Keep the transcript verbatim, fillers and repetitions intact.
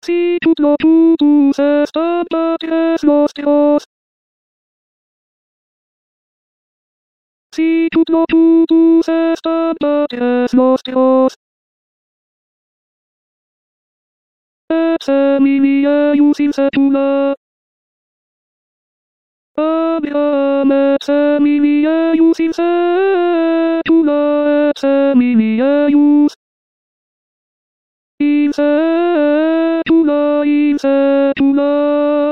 Si tutto tu se stata es los Dios. Si tutto tu se stata es los Dios. Et semilia ius in secula. Abraham et semilia ius in secula et semilia ius. In secula, in secula.